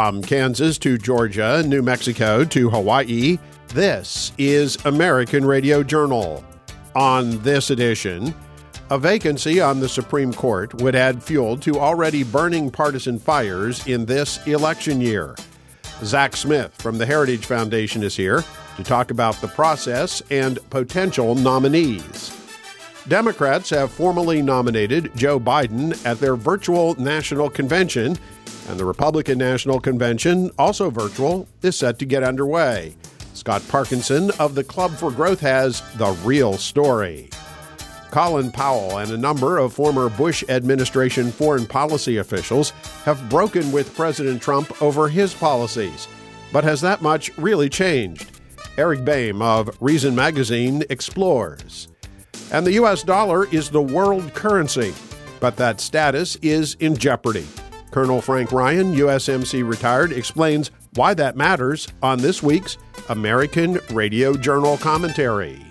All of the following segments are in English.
From Kansas to Georgia, New Mexico to Hawaii, this is American Radio Journal. On this edition, a vacancy on the Supreme Court would add fuel to already burning partisan fires in this election year. Zach Smith from the Heritage Foundation is here to talk about the process and potential nominees. Democrats have formally nominated Joe Biden at their virtual national convention, and the Republican National Convention, also virtual, is set to get underway. Scott Parkinson of the Club for Growth has the real story. Colin Powell and a number of former Bush administration foreign policy officials have broken with President Trump over his policies. But has that much really changed? Eric Boehm of Reason Magazine explores. And the U.S. dollar is the world currency, but that status is in jeopardy. Colonel Frank Ryan, USMC retired, explains why that matters on this week's American Radio Journal commentary.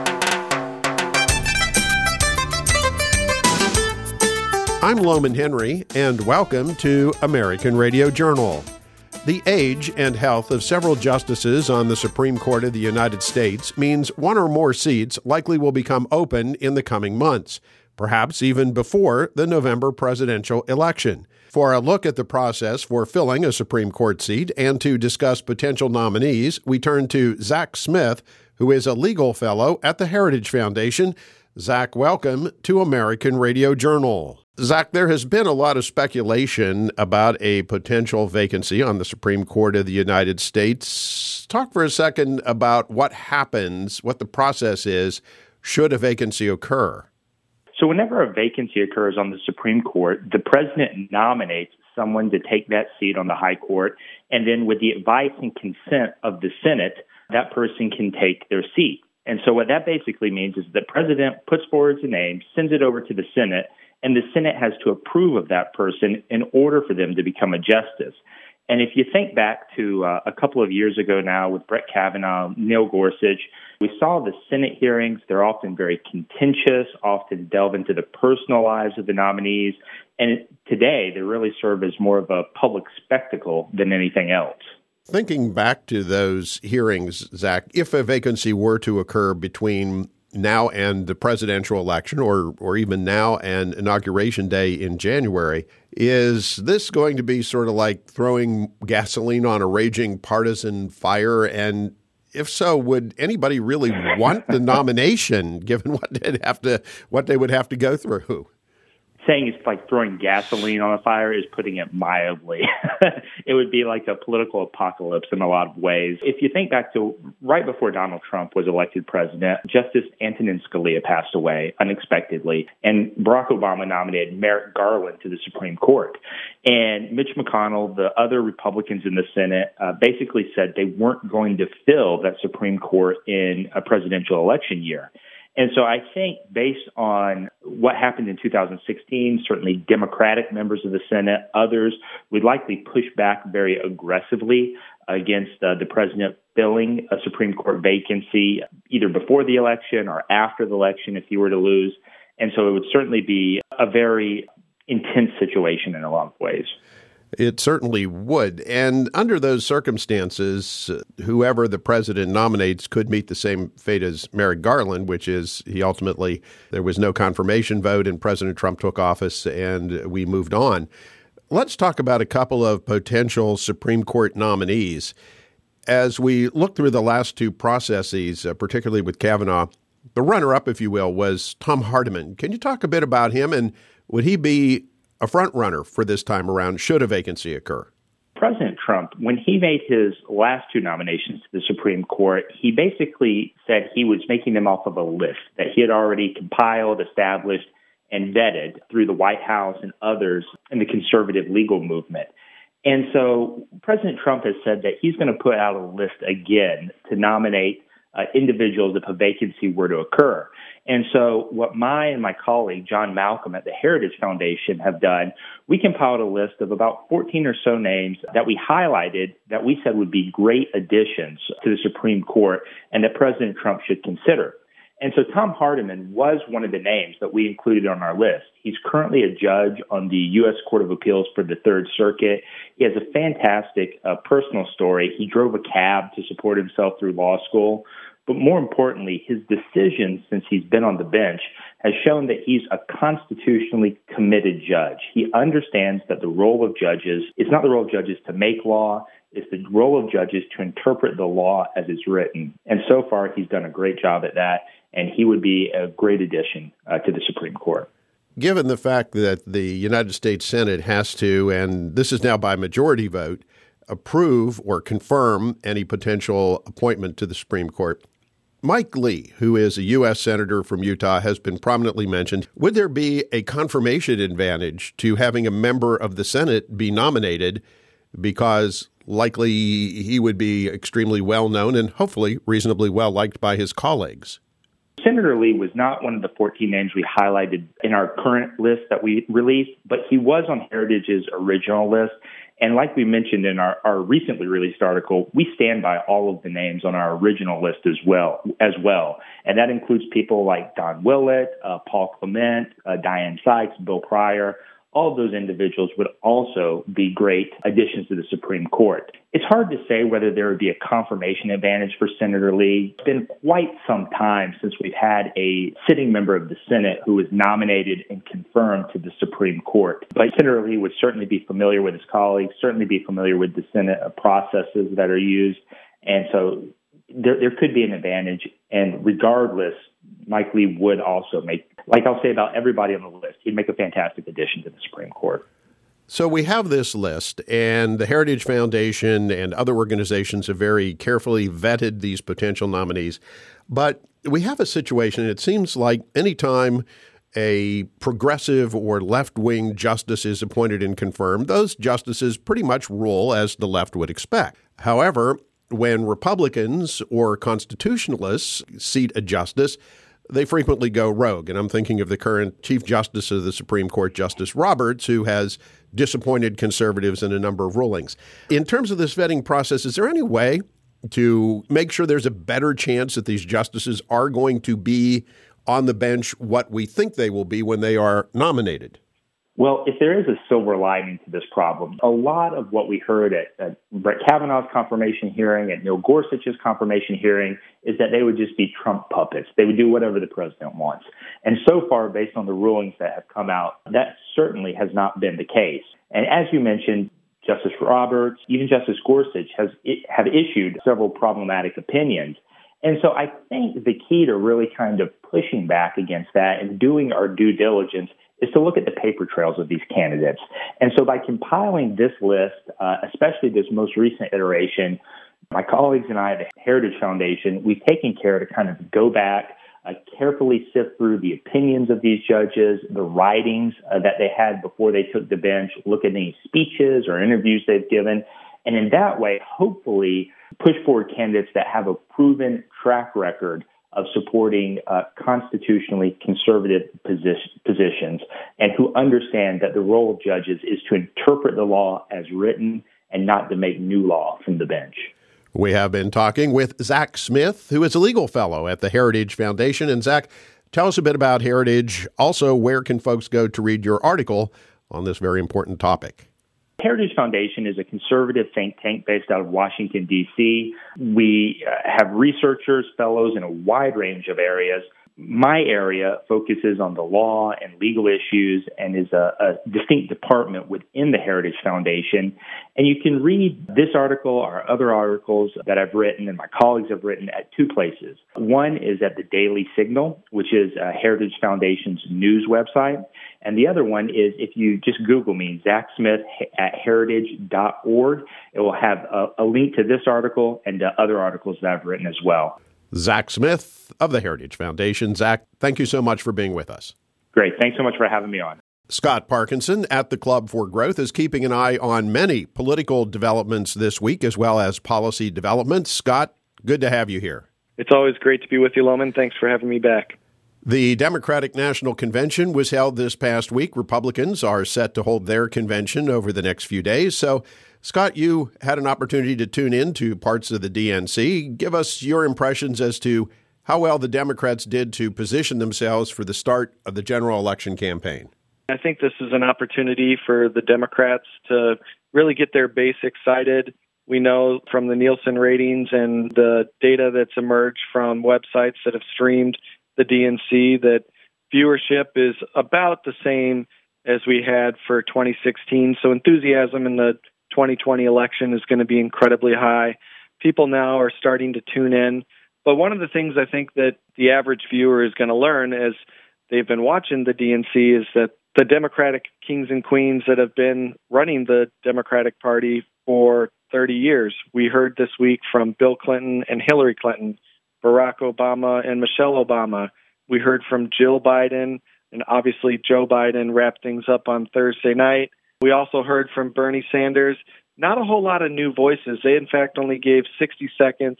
I'm Loman Henry, and welcome to American Radio Journal. The age and health of several justices on the Supreme Court of the United States means one or more seats likely will become open in the coming months, perhaps even before the November presidential election. For a look at the process for filling a Supreme Court seat and to discuss potential nominees, we turn to Zach Smith, who is a legal fellow at the Heritage Foundation. Zach, welcome to American Radio Journal. Zach, there has been a lot of speculation about a potential vacancy on the Supreme Court of the United States. Talk for a second about what happens, what the process is, should a vacancy occur. So whenever a vacancy occurs on the Supreme Court, the president nominates someone to take that seat on the high court, and then with the advice and consent of the Senate, that person can take their seat. And so what that basically means is the president puts forward a name, sends it over to the Senate, and the Senate has to approve of that person in order for them to become a justice. And if you think back to a couple of years ago now with Brett Kavanaugh, Neil Gorsuch, we saw the Senate hearings. They're often very contentious, often delve into the personal lives of the nominees. And today, they really serve as more of a public spectacle than anything else. Thinking back to those hearings, Zach, if a vacancy were to occur between now and the presidential election, or even now and Inauguration Day in January, is this going to be sort of like throwing gasoline on a raging partisan fire? And if so, would anybody really want the nomination, given what they would have to go through? Saying it's like throwing gasoline on a fire is putting it mildly. It would be like a political apocalypse in a lot of ways. If you think back to right before Donald Trump was elected president, Justice Antonin Scalia passed away unexpectedly, and Barack Obama nominated Merrick Garland to the Supreme Court. And Mitch McConnell, the other Republicans in the Senate, basically said they weren't going to fill that Supreme Court in a presidential election year. And so I think based on what happened in 2016, certainly Democratic members of the Senate, others would likely push back very aggressively against the president filling a Supreme Court vacancy either before the election or after the election if he were to lose. And so it would certainly be a very intense situation in a lot of ways. It certainly would. And under those circumstances, whoever the president nominates could meet the same fate as Merrick Garland, which is there was no confirmation vote and President Trump took office and we moved on. Let's talk about a couple of potential Supreme Court nominees. As we look through the last two processes, particularly with Kavanaugh, the runner-up, if you will, was Thom Hardiman. Can you talk a bit about him, and would he be a front runner for this time around should a vacancy occur? President Trump, when he made his last two nominations to the Supreme Court, he basically said he was making them off of a list that he had already compiled, established, and vetted through the White House and others in the conservative legal movement. And so President Trump has said that he's going to put out a list again to nominate individuals if a vacancy were to occur. And so what and my colleague, John Malcolm at the Heritage Foundation have done, we compiled a list of about 14 or so names that we highlighted that we said would be great additions to the Supreme Court and that President Trump should consider. And so Tom Hardiman was one of the names that we included on our list. He's currently a judge on the U.S. Court of Appeals for the Third Circuit. He has a fantastic personal story. He drove a cab to support himself through law school. But more importantly, his decisions since he's been on the bench has shown that he's a constitutionally committed judge. He understands that the role of judges is not the role of judges to make law. It's the role of judges to interpret the law as it's written. And so far, he's done a great job at that, and he would be a great addition to the Supreme Court. Given the fact that the United States Senate has to, and this is now by majority vote, approve or confirm any potential appointment to the Supreme Court, Mike Lee, who is a U.S. Senator from Utah, has been prominently mentioned. Would there be a confirmation advantage to having a member of the Senate be nominated because likely he would be extremely well-known and hopefully reasonably well-liked by his colleagues? Senator Lee was not one of the 14 names we highlighted in our current list that we released, but he was on Heritage's original list. And like we mentioned in our recently released article, we stand by all of the names on our original list as well. And that includes people like Don Willett, Paul Clement, Dianne Sykes, Bill Pryor. All of those individuals would also be great additions to the Supreme Court. It's hard to say whether there would be a confirmation advantage for Senator Lee. It's been quite some time since we've had a sitting member of the Senate who was nominated and confirmed to the Supreme Court. But Senator Lee would certainly be familiar with his colleagues, certainly be familiar with the Senate processes that are used. And so there could be an advantage. And regardless, Mike Lee would also make, like I'll say about everybody on the list, he'd make a fantastic addition to the Supreme Court. So we have this list, and the Heritage Foundation and other organizations have very carefully vetted these potential nominees. But we have a situation, it seems like anytime a progressive or left-wing justice is appointed and confirmed, those justices pretty much rule as the left would expect. However, when Republicans or constitutionalists seat a justice, they frequently go rogue. And I'm thinking of the current Chief Justice of the Supreme Court, Justice Roberts, who has disappointed conservatives in a number of rulings. In terms of this vetting process, is there any way to make sure there's a better chance that these justices are going to be on the bench what we think they will be when they are nominated? Well, if there is a silver lining to this problem, a lot of what we heard at Brett Kavanaugh's confirmation hearing, at Neil Gorsuch's confirmation hearing, is that they would just be Trump puppets. They would do whatever the president wants. And so far, based on the rulings that have come out, that certainly has not been the case. And as you mentioned, Justice Roberts, even Justice Gorsuch have issued several problematic opinions. And so I think the key to really kind of pushing back against that and doing our due diligence is to look at the paper trails of these candidates. And so by compiling this list, especially this most recent iteration, my colleagues and I at the Heritage Foundation, we've taken care to kind of go back, carefully sift through the opinions of these judges, the writings that they had before they took the bench, look at any speeches or interviews they've given, and in that way, hopefully push forward candidates that have a proven track record of supporting constitutionally conservative positions and who understand that the role of judges is to interpret the law as written and not to make new law from the bench. We have been talking with Zach Smith, who is a legal fellow at the Heritage Foundation. And Zach, tell us a bit about Heritage. Also, where can folks go to read your article on this very important topic? Heritage Foundation is a conservative think tank based out of Washington, D.C. We have researchers, fellows in a wide range of areas. My area focuses on the law and legal issues and is a distinct department within the Heritage Foundation. And you can read this article or other articles that I've written and my colleagues have written at two places. One is at the Daily Signal, which is Heritage Foundation's news website. And the other one is if you just Google me, Zach Smith at heritage.org, it will have a link to this article and to other articles that I've written as well. Zach Smith of the Heritage Foundation. Zach, thank you so much for being with us. Great. Thanks so much for having me on. Scott Parkinson at the Club for Growth is keeping an eye on many political developments this week as well as policy developments. Scott, good to have you here. It's always great to be with you, Loman. Thanks for having me back. The Democratic National Convention was held this past week. Republicans are set to hold their convention over the next few days. So, Scott, you had an opportunity to tune in to parts of the DNC. Give us your impressions as to how well the Democrats did to position themselves for the start of the general election campaign. I think this is an opportunity for the Democrats to really get their base excited. We know from the Nielsen ratings and the data that's emerged from websites that have streamed the DNC that viewership is about the same as we had for 2016. So enthusiasm in the 2020 election is going to be incredibly high. People now are starting to tune in. But one of the things I think that the average viewer is going to learn as they've been watching the DNC is that the Democratic kings and queens that have been running the Democratic Party for 30 years. We heard this week from Bill Clinton and Hillary Clinton, Barack Obama and Michelle Obama. We heard from Jill Biden, and obviously Joe Biden wrapped things up on Thursday night. We also heard from Bernie Sanders. Not a whole lot of new voices. They, in fact, only gave 60 seconds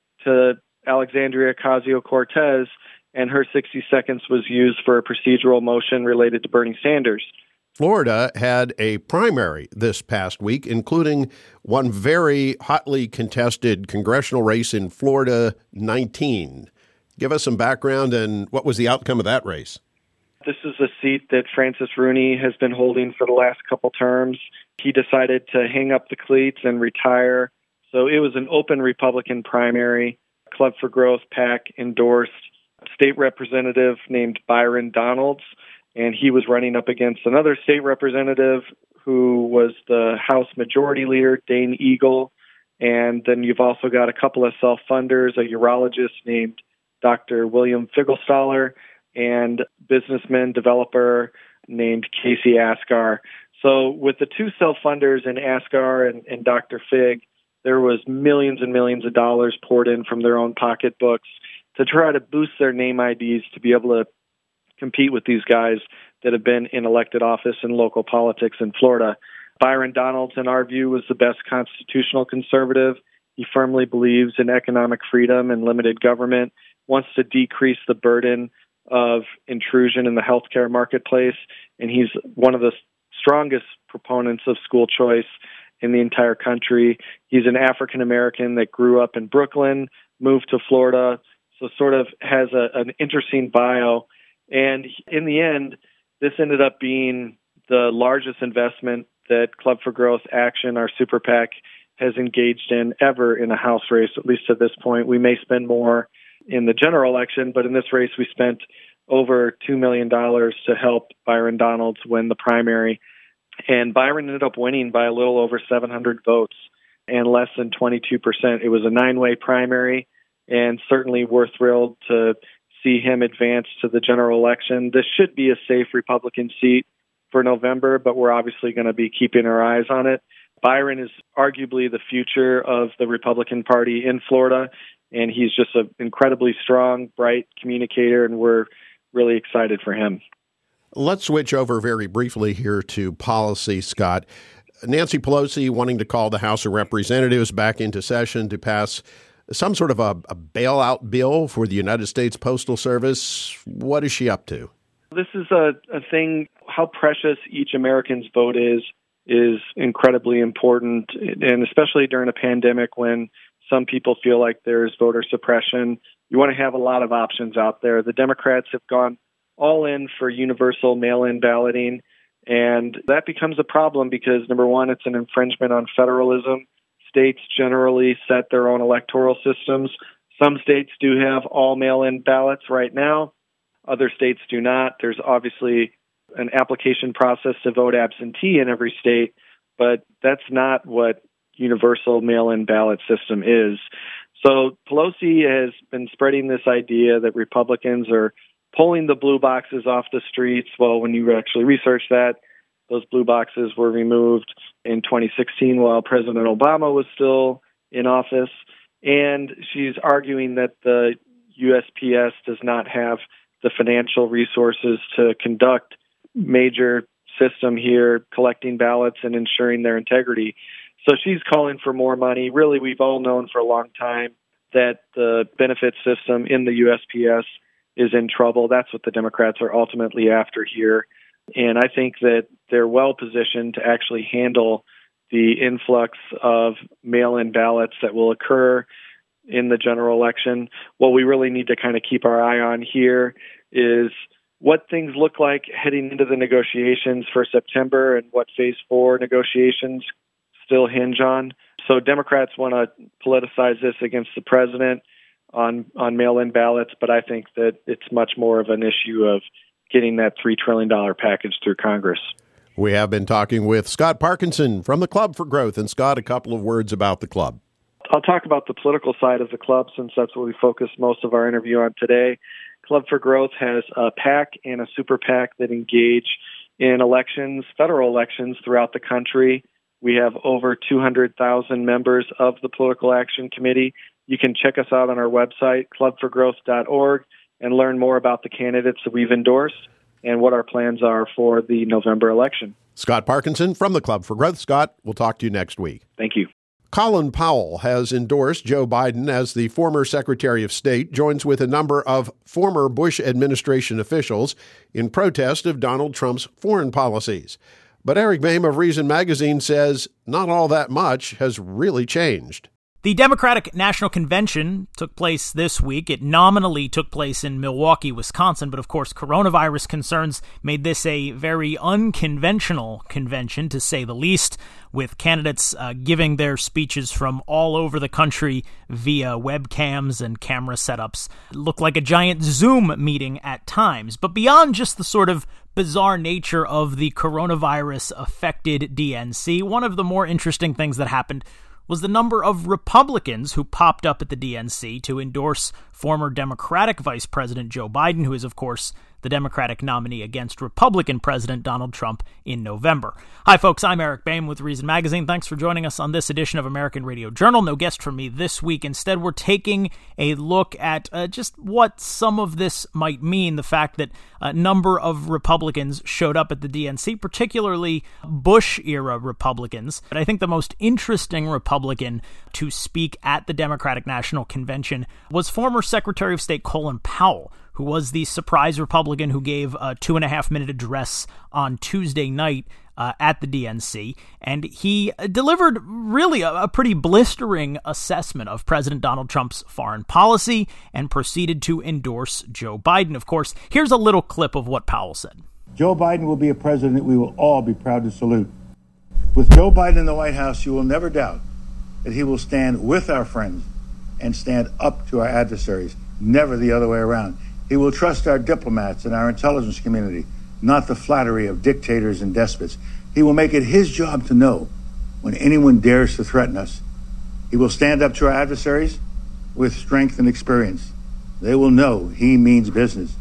to Alexandria Ocasio-Cortez, and her 60 seconds was used for a procedural motion related to Bernie Sanders. Florida had a primary this past week, including one very hotly contested congressional race in Florida 19. Give us some background and what was the outcome of that race? This is a seat that Francis Rooney has been holding for the last couple terms. He decided to hang up the cleats and retire. So it was an open Republican primary. Club for Growth PAC endorsed a state representative named Byron Donalds, and he was running up against another state representative who was the House Majority Leader, Dane Eagle. And then you've also got a couple of self-funders, a urologist named Dr. William Figelstaller, and businessman developer named Casey Askar. So with the two self-funders in Askar and Dr. Fig, there was millions and millions of dollars poured in from their own pocketbooks to try to boost their name IDs to be able to compete with these guys that have been in elected office in local politics in Florida. Byron Donalds, in our view, was the best constitutional conservative. He firmly believes in economic freedom and limited government, wants to decrease the burden of intrusion in the healthcare marketplace, and he's one of the strongest proponents of school choice in the entire country. He's an African American that grew up in Brooklyn, moved to Florida, so sort of has an interesting bio. And in the end, this ended up being the largest investment that Club for Growth Action, our super PAC, has engaged in ever in a House race, at least to this point. We may spend more in the general election, but in this race, we spent over $2 million to help Byron Donalds win the primary. And Byron ended up winning by a little over 700 votes and less than 22%. It was a 9-way primary, and certainly we're thrilled to see him advance to the general election. This should be a safe Republican seat for November, but we're obviously going to be keeping our eyes on it. Byron is arguably the future of the Republican Party in Florida, and he's just an incredibly strong, bright communicator, and we're really excited for him. Let's switch over very briefly here to policy, Scott. Nancy Pelosi wanting to call the House of Representatives back into session to pass some sort of a bailout bill for the United States Postal Service. What is she up to? This is a thing, how precious each American's vote is incredibly important, and especially during a pandemic when some people feel like there's voter suppression. You want to have a lot of options out there. The Democrats have gone all in for universal mail-in balloting, and that becomes a problem because, number one, it's an infringement on federalism. States generally set their own electoral systems. Some states do have all mail-in ballots right now. Other states do not. There's obviously an application process to vote absentee in every state, but that's not what universal mail-in ballot system is. So Pelosi has been spreading this idea that Republicans are pulling the blue boxes off the streets. Well, when you actually research that, those blue boxes were removed in 2016 while President Obama was still in office. And she's arguing that the USPS does not have the financial resources to conduct major system here, collecting ballots and ensuring their integrity. So she's calling for more money. Really, we've all known for a long time that the benefit system in the USPS is in trouble. That's what the Democrats are ultimately after here. And I think that they're well positioned to actually handle the influx of mail-in ballots that will occur in the general election. What we really need to kind of keep our eye on here is what things look like heading into the negotiations for September and what phase 4 negotiations still hinge on. So Democrats want to politicize this against the president on mail-in ballots, but I think that it's much more of an issue of getting that $3 trillion package through Congress. We have been talking with Scott Parkinson from the Club for Growth. And Scott, a couple of words about the club. I'll talk about the political side of the club since that's what we focus most of our interview on today. Club for Growth has a PAC and a super PAC that engage in elections, federal elections throughout the country. We have over 200,000 members of the Political Action Committee. You can check us out on our website, clubforgrowth.org, and learn more about the candidates that we've endorsed and what our plans are for the November election. Scott Parkinson from the Club for Growth. Scott, we'll talk to you next week. Thank you. Colin Powell has endorsed Joe Biden as the former Secretary of State, joins with a number of former Bush administration officials in protest of Donald Trump's foreign policies. But Eric Boehm of Reason Magazine says not all that much has really changed. The Democratic National Convention took place this week. It nominally took place in Milwaukee, Wisconsin, but of course coronavirus concerns made this a very unconventional convention, to say the least, with candidates giving their speeches from all over the country via webcams and camera setups. It looked like a giant Zoom meeting at times. But beyond just the sort of bizarre nature of the coronavirus-affected DNC, one of the more interesting things that happened was the number of Republicans who popped up at the DNC to endorse former Democratic Vice President Joe Biden, who is, of course, the Democratic nominee against Republican President Donald Trump in November. Hi, folks. I'm Eric Boehm with Reason Magazine. Thanks for joining us on this edition of American Radio Journal. No guest from me this week. Instead, we're taking a look at just what some of this might mean. The fact that a number of Republicans showed up at the DNC, particularly Bush-era Republicans. But I think the most interesting Republican to speak at the Democratic National Convention was former Secretary of State Colin Powell, who was the surprise Republican who gave a 2.5-minute address on Tuesday night at the DNC. And he delivered really a pretty blistering assessment of President Donald Trump's foreign policy and proceeded to endorse Joe Biden. Of course, here's a little clip of what Powell said. Joe Biden will be a president we will all be proud to salute. With Joe Biden in the White House, you will never doubt that he will stand with our friends and stand up to our adversaries, never the other way around. He will trust our diplomats and our intelligence community, not the flattery of dictators and despots. He will make it his job to know when anyone dares to threaten us. He will stand up to our adversaries with strength and experience. They will know he means business.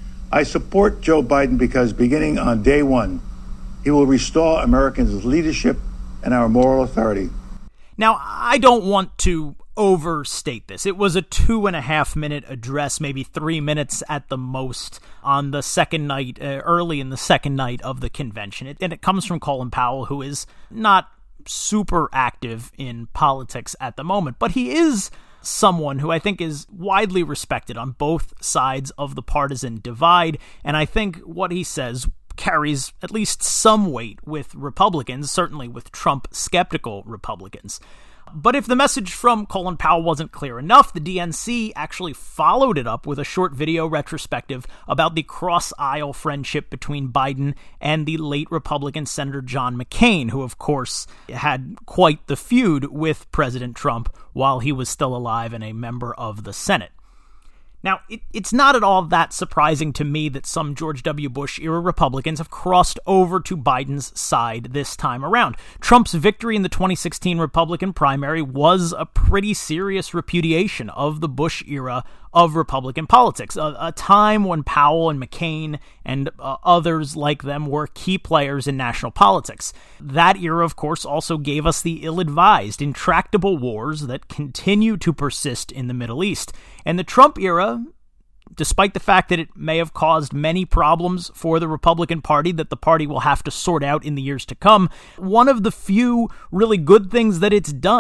I support Joe Biden because beginning on day one, he will restore Americans' leadership and our moral authority. Now, I don't want to overstate this. It was a 2.5-minute address, maybe 3 minutes at the most, on the second night, early in the second night of the convention. And it comes from Colin Powell, who is not super active in politics at the moment, but he is someone who I think is widely respected on both sides of the partisan divide. And I think what he says carries at least some weight with Republicans, certainly with Trump-skeptical Republicans. But if the message from Colin Powell wasn't clear enough, the DNC actually followed it up with a short video retrospective about the cross-aisle friendship between Biden and the late Republican Senator John McCain, who, of course, had quite the feud with President Trump while he was still alive and a member of the Senate. Now, it's not at all that surprising to me that some George W. Bush-era Republicans have crossed over to Biden's side this time around. Trump's victory in the 2016 Republican primary was a pretty serious repudiation of the Bush era of Republican politics, a time when Powell and McCain and others like them were key players in national politics. That era, of course, also gave us the ill-advised, intractable wars that continue to persist in the Middle East. And the Trump era, despite the fact that it may have caused many problems for the Republican Party that the party will have to sort out in the years to come, one of the few really good things that it's done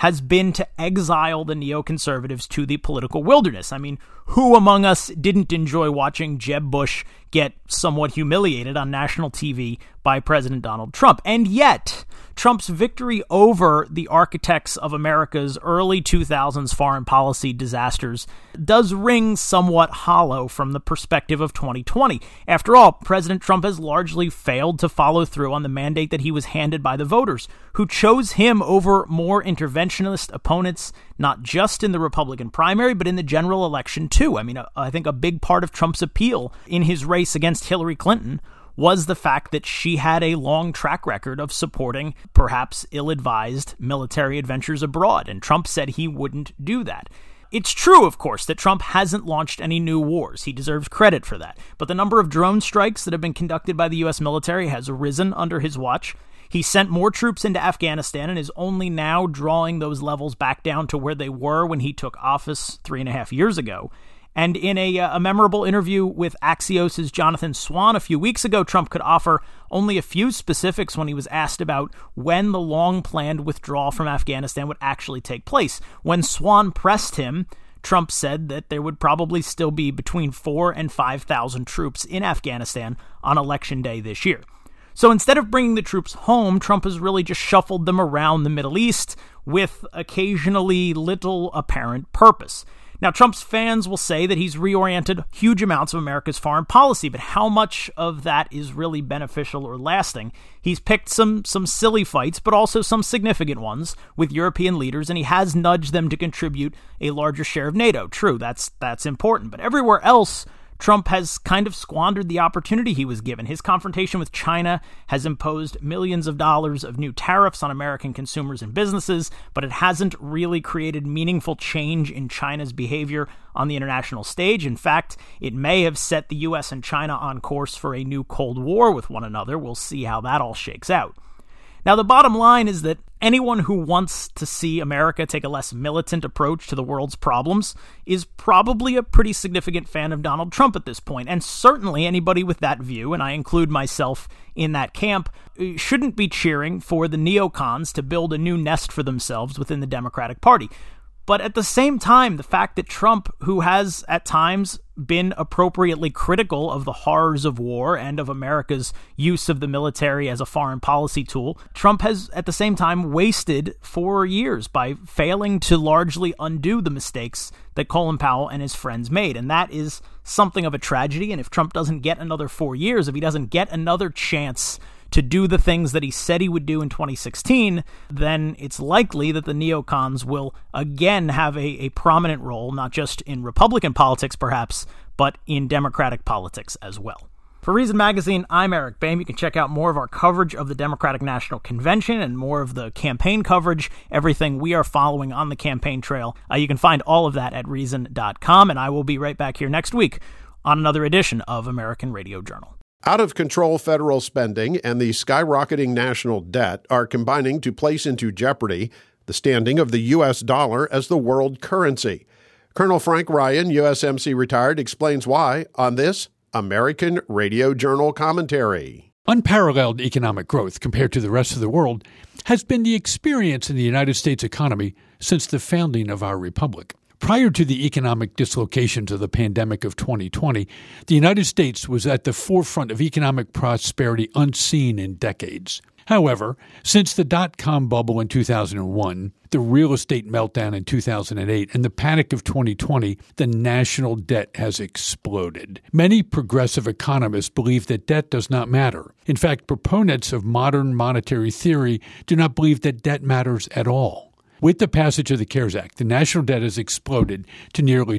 has been to exile the neoconservatives to the political wilderness. I mean, who among us didn't enjoy watching Jeb Bush get somewhat humiliated on national TV by President Donald Trump? And yet, Trump's victory over the architects of America's early 2000s foreign policy disasters does ring somewhat hollow from the perspective of 2020. After all, President Trump has largely failed to follow through on the mandate that he was handed by the voters, who chose him over more interventionist opponents, not just in the Republican primary, but in the general election too. I mean, I think a big part of Trump's appeal in his race against Hillary Clinton was the fact that she had a long track record of supporting perhaps ill-advised military adventures abroad, and Trump said he wouldn't do that. It's true, of course, that Trump hasn't launched any new wars. He deserves credit for that. But the number of drone strikes that have been conducted by the U.S. military has risen under his watch. He sent more troops into Afghanistan and is only now drawing those levels back down to where they were when he took office 3.5 years ago. And in a memorable interview with Axios' Jonathan Swan a few weeks ago, Trump could offer only a few specifics when he was asked about when the long-planned withdrawal from Afghanistan would actually take place. When Swan pressed him, Trump said that there would probably still be between 4,000 and 5,000 troops in Afghanistan on Election Day this year. So instead of bringing the troops home, Trump has really just shuffled them around the Middle East with occasionally little apparent purpose. Now, Trump's fans will say that he's reoriented huge amounts of America's foreign policy, but how much of that is really beneficial or lasting? He's picked some silly fights, but also some significant ones with European leaders, and he has nudged them to contribute a larger share of NATO. True, that's important. But everywhere else, Trump has kind of squandered the opportunity he was given. His confrontation with China has imposed millions of dollars of new tariffs on American consumers and businesses, but it hasn't really created meaningful change in China's behavior on the international stage. In fact, it may have set the U.S. and China on course for a new Cold War with one another. We'll see how that all shakes out. Now, the bottom line is that anyone who wants to see America take a less militant approach to the world's problems is probably a pretty significant fan of Donald Trump at this point, and certainly anybody with that view, and I include myself in that camp, shouldn't be cheering for the neocons to build a new nest for themselves within the Democratic Party. But at the same time, the fact that Trump, who has at times been appropriately critical of the horrors of war and of America's use of the military as a foreign policy tool, Trump has at the same time wasted 4 years by failing to largely undo the mistakes that Colin Powell and his friends made. And that is something of a tragedy. And if Trump doesn't get another 4 years, if he doesn't get another chance to do the things that he said he would do in 2016, then it's likely that the neocons will again have a prominent role, not just in Republican politics perhaps, but in Democratic politics as well. For Reason Magazine, I'm Eric Boehm. You can check out more of our coverage of the Democratic National Convention and more of the campaign coverage, everything we are following on the campaign trail. You can find all of that at Reason.com, and I will be right back here next week on another edition of American Radio Journal. Out-of-control federal spending and the skyrocketing national debt are combining to place into jeopardy the standing of the U.S. dollar as the world currency. Colonel Frank Ryan, USMC retired, explains why on this American Radio Journal commentary. Unparalleled economic growth compared to the rest of the world has been the experience in the United States economy since the founding of our republic. Prior to the economic dislocations of the pandemic of 2020, the United States was at the forefront of economic prosperity unseen in decades. However, since the dot-com bubble in 2001, the real estate meltdown in 2008, and the panic of 2020, the national debt has exploded. Many progressive economists believe that debt does not matter. In fact, proponents of modern monetary theory do not believe that debt matters at all. With the passage of the CARES Act, the national debt has exploded to nearly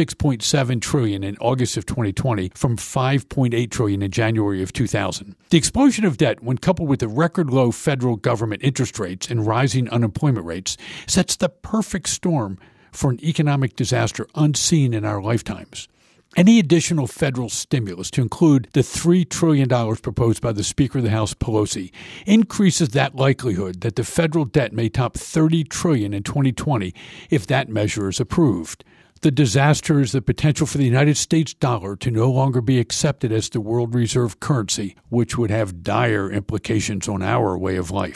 $26.7 trillion in August of 2020 from $5.8 trillion in January of 2000. The explosion of debt, when coupled with the record low federal government interest rates and rising unemployment rates, sets the perfect storm for an economic disaster unseen in our lifetimes. Any additional federal stimulus, to include the $3 trillion proposed by the Speaker of the House, Pelosi, increases that likelihood that the federal debt may top $30 trillion in 2020 if that measure is approved. The disaster is the potential for the United States dollar to no longer be accepted as the world reserve currency, which would have dire implications on our way of life.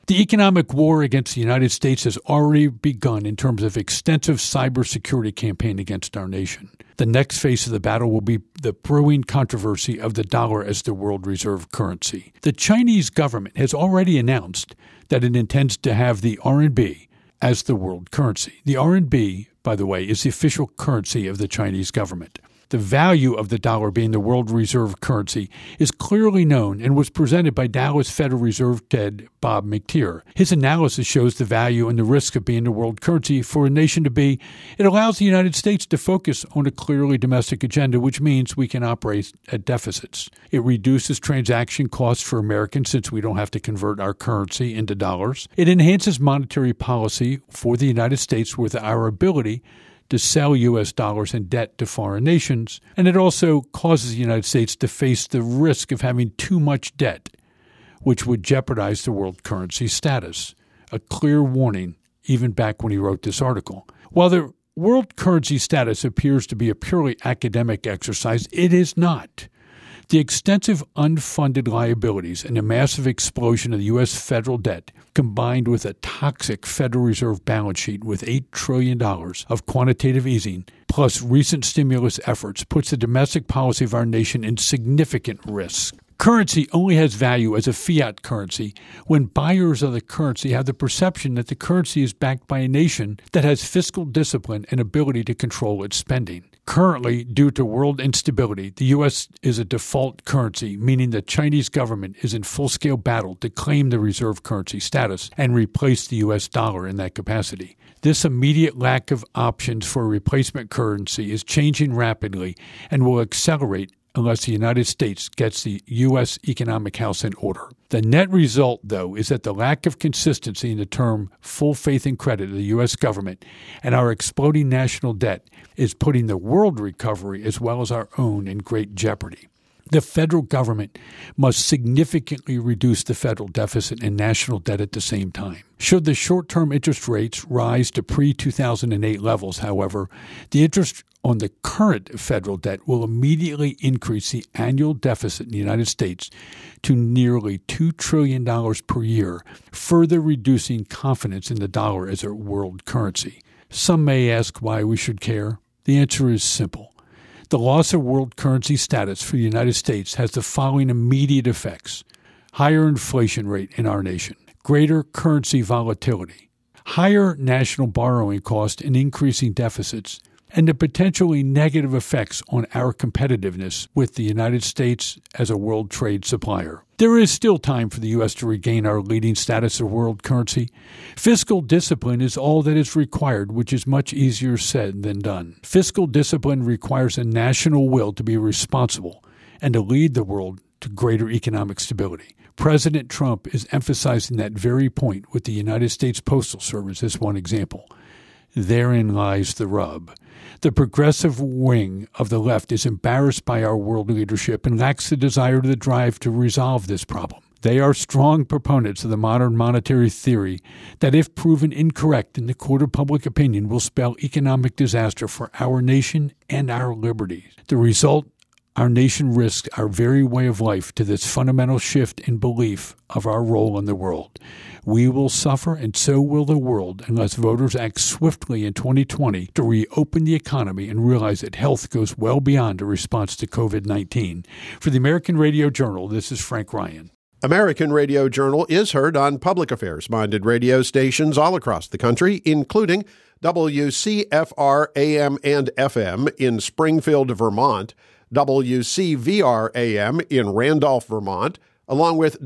The economic war against the United States has already begun in terms of extensive cybersecurity campaign against our nation. The next phase of the battle will be the brewing controversy of the dollar as the world reserve currency. The Chinese government has already announced that it intends to have the RMB as the world currency. The RMB, by the way, is the official currency of the Chinese government. The value of the dollar being the world reserve currency is clearly known and was presented by Dallas Federal Reserve Head Bob McTeer. His analysis shows the value and the risk of being the world currency for a nation to be. It allows the United States to focus on a clearly domestic agenda, which means we can operate at deficits. It reduces transaction costs for Americans since we don't have to convert our currency into dollars. It enhances monetary policy for the United States with our ability to sell U.S. dollars and debt to foreign nations, and it also causes the United States to face the risk of having too much debt, which would jeopardize the world currency status. A clear warning, even back when he wrote this article. While the world currency status appears to be a purely academic exercise, it is not. The extensive unfunded liabilities and the massive explosion of the U.S. federal debt, combined with a toxic Federal Reserve balance sheet with $8 trillion of quantitative easing, plus recent stimulus efforts, puts the domestic policy of our nation in significant risk. Currency only has value as a fiat currency when buyers of the currency have the perception that the currency is backed by a nation that has fiscal discipline and ability to control its spending. Currently, due to world instability, the U.S. is a default currency, meaning the Chinese government is in full-scale battle to claim the reserve currency status and replace the U.S. dollar in that capacity. This immediate lack of options for a replacement currency is changing rapidly and will accelerate unless the United States gets the U.S. economic house in order. The net result, though, is that the lack of consistency in the term full faith and credit of the U.S. government and our exploding national debt is putting the world recovery as well as our own in great jeopardy. The federal government must significantly reduce the federal deficit and national debt at the same time. Should the short-term interest rates rise to pre-2008 levels, however, the interest on the current federal debt will immediately increase the annual deficit in the United States to nearly $2 trillion per year, further reducing confidence in the dollar as a world currency. Some may ask why we should care. The answer is simple. The loss of world currency status for the United States has the following immediate effects: higher inflation rate in our nation, greater currency volatility, higher national borrowing costs and increasing deficits, and the potentially negative effects on our competitiveness with the United States as a world trade supplier. There is still time for the U.S. to regain our leading status of world currency. Fiscal discipline is all that is required, which is much easier said than done. Fiscal discipline requires a national will to be responsible and to lead the world to greater economic stability. President Trump is emphasizing that very point with the United States Postal Service as one example. Therein lies the rub. The progressive wing of the left is embarrassed by our world leadership and lacks the desire or the drive to resolve this problem. They are strong proponents of the modern monetary theory that, if proven incorrect in the court of public opinion, will spell economic disaster for our nation and our liberties. The result, our nation risks our very way of life to this fundamental shift in belief of our role in the world. We will suffer, and so will the world, unless voters act swiftly in 2020 to reopen the economy and realize that health goes well beyond a response to COVID-19. For the American Radio Journal, this is Frank Ryan. American Radio Journal is heard on public affairs-minded radio stations all across the country, including WCFR AM and FM in Springfield, Vermont, WCVR AM in Randolph, Vermont, along with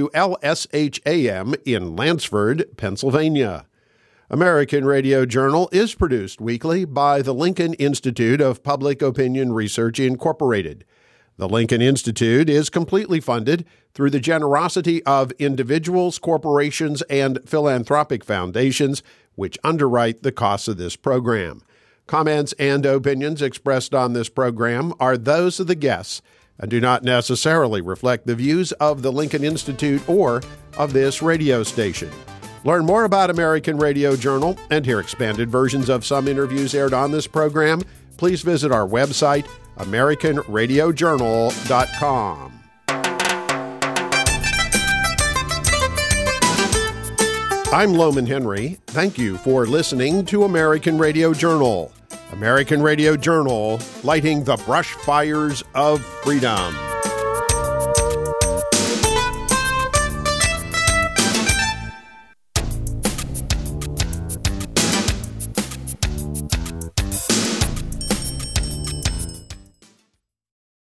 WLSH-AM in Lansford, Pennsylvania. American Radio Journal is produced weekly by the Lincoln Institute of Public Opinion Research, Incorporated. The Lincoln Institute is completely funded through the generosity of individuals, corporations, and philanthropic foundations, which underwrite the costs of this program. Comments and opinions expressed on this program are those of the guests and do not necessarily reflect the views of the Lincoln Institute or of this radio station. Learn more about American Radio Journal and hear expanded versions of some interviews aired on this program. Please visit our website, AmericanRadioJournal.com. I'm Loman Henry. Thank you for listening to American Radio Journal. American Radio Journal, lighting the brush fires of freedom.